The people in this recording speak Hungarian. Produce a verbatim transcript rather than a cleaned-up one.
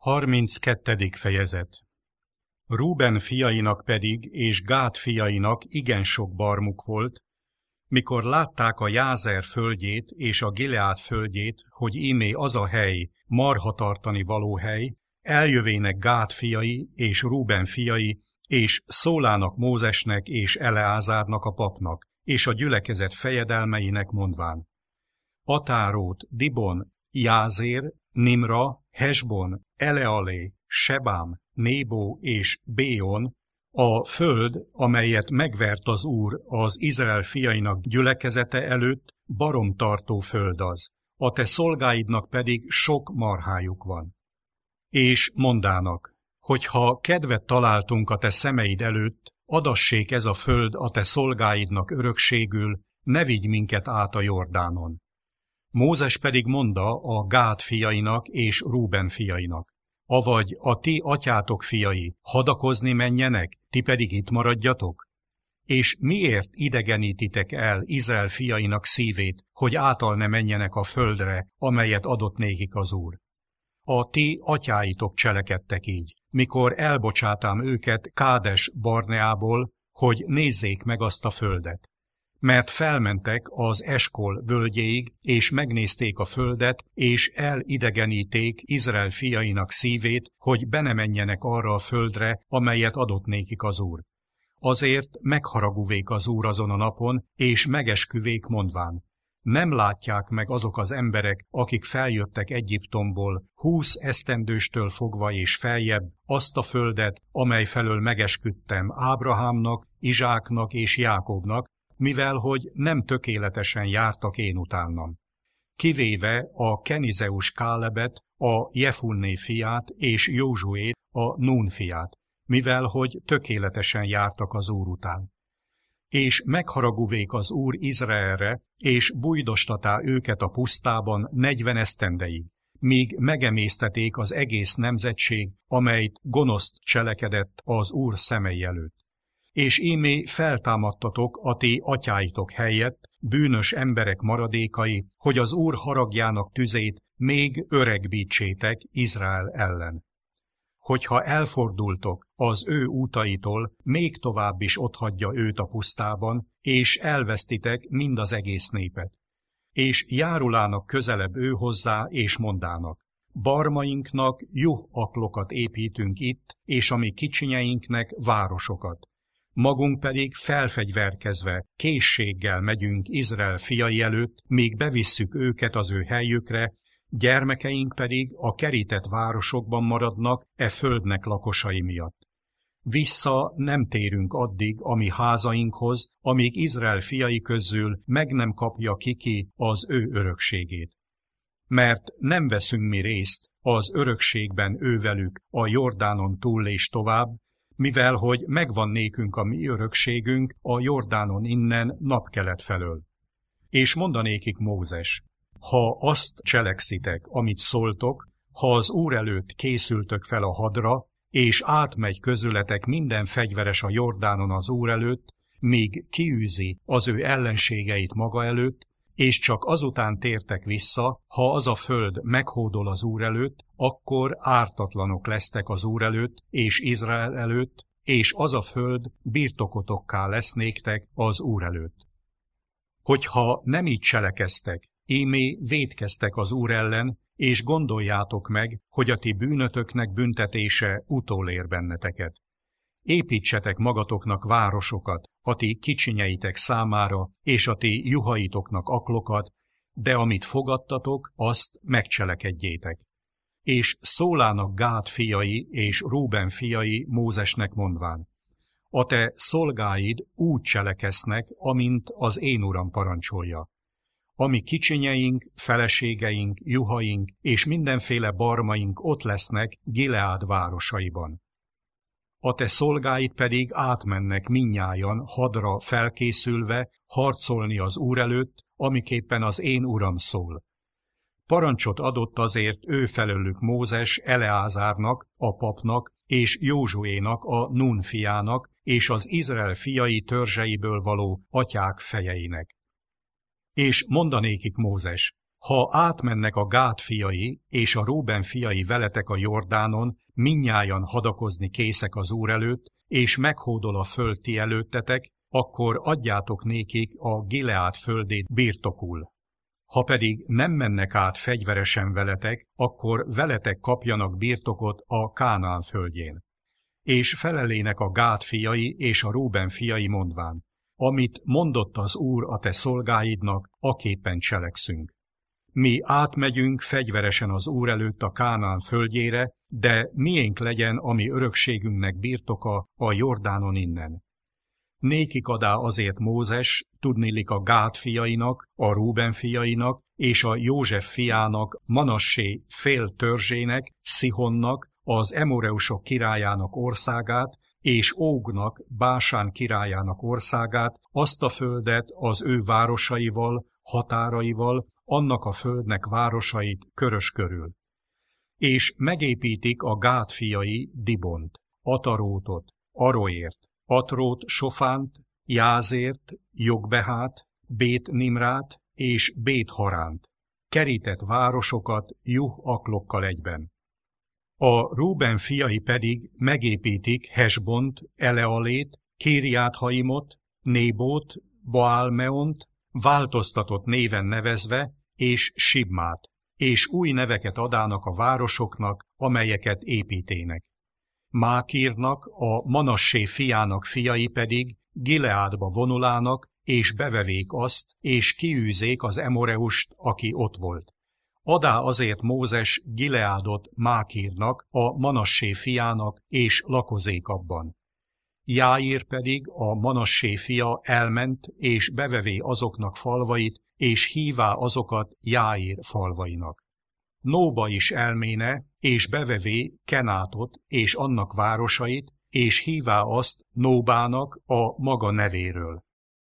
harminckettedik fejezet. Rúben fiainak pedig és Gád fiainak igen sok barmuk volt, mikor látták a Jázer földjét és a Gileád földjét, hogy ímé az a hely, marha tartani való hely, eljövének Gád fiai és Rúben fiai, és szólának Mózesnek és Eleázárnak a papnak, és a gyülekezet fejedelmeinek mondván: Atárót, Dibon, Jázér, Nimra, Hesbon, Elealé, Sebám, Nébó és Béon, a föld, amelyet megvert az Úr az Izrael fiainak gyülekezete előtt, baromtartó föld az, a te szolgáidnak pedig sok marhájuk van. És mondának, hogyha kedvet találtunk a te szemeid előtt, adassék ez a föld a te szolgáidnak örökségül, ne vigy minket át a Jordánon. Mózes pedig mondta a Gád fiainak és Rúben fiainak: avagy a ti atyátok fiai hadakozni menjenek, ti pedig itt maradjatok? És miért idegenítitek el Izrael fiainak szívét, hogy által ne menjenek a földre, amelyet adott nékik az Úr? A ti atyáitok cselekedtek így, mikor elbocsátám őket Kádes Barneából, hogy nézzék meg azt a földet. Mert felmentek az Eskol völgyéig, és megnézték a földet, és elidegeníték Izrael fiainak szívét, hogy be ne menjenek arra a földre, amelyet adott nékik az Úr. Azért megharagúvék az Úr azon a napon, és megesküvék mondván: nem látják meg azok az emberek, akik feljöttek Egyiptomból, húsz esztendőstől fogva és feljebb, azt a földet, amely felől megesküdtem Ábrahámnak, Izsáknak és Jákobnak, mivel hogy nem tökéletesen jártak én utánam. Kivéve a Kenizeus Kálebet, a Jefunné fiát és Józsuét, a Nún fiát, mivel hogy tökéletesen jártak az Úr után. És megharagúvék az Úr Izraelre, és bújdostatá őket a pusztában negyven esztendeig, míg megemészteték az egész nemzetség, amelyt gonoszt cselekedett az Úr szemei előtt. És ímé feltámadtatok a ti atyáitok helyett, bűnös emberek maradékai, hogy az Úr haragjának tüzét még öregbítsétek Izrael ellen. Hogyha elfordultok az ő útaitól, még tovább is otthagyja őt a pusztában, és elvesztitek mind az egész népet. És járulának közelebb ő hozzá, és mondának: barmainknak juhaklokat építünk itt, és a mi kicsinyeinknek városokat. Magunk pedig felfegyverkezve, készséggel megyünk Izrael fiai előtt, míg bevisszük őket az ő helyükre, gyermekeink pedig a kerített városokban maradnak e földnek lakosai miatt. Vissza nem térünk addig a mi házainkhoz, amíg Izrael fiai közül meg nem kapja kiki az ő örökségét. Mert nem veszünk mi részt az örökségben ővelük a Jordánon túl és tovább, mivel hogy megvan nékünk a mi örökségünk a Jordánon innen napkelet felől. És mondanékik Mózes: ha azt cselekszitek, amit szóltok, ha az Úr előtt készültök fel a hadra, és átmegy közületek minden fegyveres a Jordánon az Úr előtt, míg kiűzi az ő ellenségeit maga előtt, és csak azután tértek vissza, ha az a föld meghódol az Úr előtt, akkor ártatlanok lesztek az Úr előtt és Izrael előtt, és az a föld birtokotokká lesz néktek az Úr előtt. Hogyha nem így cselekeztek, ímé vétkeztek az Úr ellen, és gondoljátok meg, hogy a ti bűnötöknek büntetése utolér benneteket. Építsetek magatoknak városokat, a ti kicsinyeitek számára, és a ti juhaitoknak aklokat, de amit fogadtatok, azt megcselekedjétek. És szólának Gád fiai és Rúben fiai Mózesnek mondván: a te szolgáid úgy cselekesznek, amint az én uram parancsolja. Ami kicsinyeink, feleségeink, juhaink és mindenféle barmaink ott lesznek Gileád városaiban. A te szolgáid pedig átmennek mindnyájan hadra felkészülve, harcolni az Úr előtt, amiképpen az én uram szól. Parancsot adott azért ő felőlük Mózes Eleázárnak, a papnak, és Józsuénak, a Nun fiának, és az Izrael fiai törzseiből való atyák fejeinek. És mondanékik Mózes: Ha átmennek a Gád fiai és a Rúben fiai veletek a Jordánon, mindnyájan hadakozni készek az Úr előtt, és meghódol a föld ti előttetek, akkor adjátok nékik a Gileád földét birtokul. Ha pedig nem mennek át fegyveresen veletek, akkor veletek kapjanak birtokot a Kánaán földjén. És felelének a Gád fiai és a Rúben fiai mondván, amit mondott az Úr a te szolgáidnak, aképpen cselekszünk. Mi átmegyünk fegyveresen az Úr előtt a Kánaán földjére, de miénk legyen a mi örökségünknek birtoka a Jordánon innen. Nékik adá azért Mózes, tudniillik a Gád fiainak, a Rúben fiainak és a József fiának, Manassé fél törzsének, Szihonnak, az Emoreusok királyának országát, és Ógnak, Básán királyának országát, azt a földet az ő városaival, határaival, annak a földnek városait körös körül. És megépítik a Gád fiai Dibont, Atarótot, Aroért, Atrót Sofánt, Jázért, Jogbehát, Bét-Nimrát és Bét-Haránt, kerített városokat Juh-aklokkal egyben. A Rúben fiai pedig megépítik Hesbont, Elealét, Kirját-Haimot, Nébót, Baálmeont, változtatott néven nevezve, és Sibmát, és új neveket adának a városoknak, amelyeket építének. Mákírnak, a Manassé fiának fiai pedig Gileádba vonulának, és bevevék azt, és kiűzék az Emoreust, aki ott volt. Adá azért Mózes Gileádot Mákírnak, a Manassé fiának, és lakozék abban. Jáír pedig, a Manassé fia elment, és bevevé azoknak falvait, és hívá azokat Jáír falvainak. Nóba is elméne, és bevevé Kenátot és annak városait, és hívá azt Nóbának a maga nevéről.